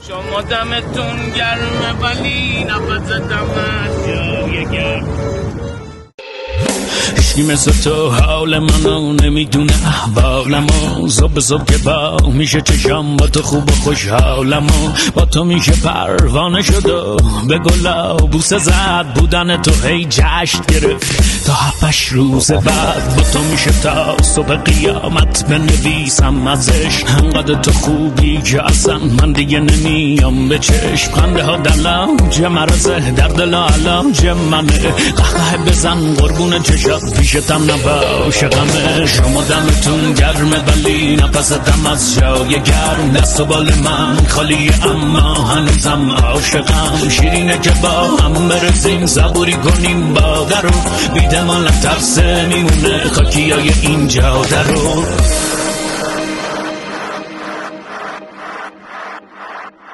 شما دمتون گرمه ولی نفس دمت جای گرم. هیچکی مثل تو حال منو نمیدونه احوالمو، صبح صبح که با میشه چشم با تو خوب و خوشحالمو، با تو میشه پروانه شد و به گلا بوسه زد، بودن تو هی جشن گرفت تا 7 روز بعد، با تو میشه تا صبح قیامت بنویسم ازش، انقدر تو خوبی که اصلا من دیگه نمیام به چشم، خنده ها دلم چه مرزه در دل علاج منه، قهقه بزن قربون چشم پیشتم نباشه غمه، شما دمتون گرمه ولی نفستم از جای گرم، دست و بال من خالیه اما هنوزم عاشقم، شیرینه که با هم برسیم صبوری کنیم باده رو، بیده مال ترسه میمونه خاکیای این جاده رو.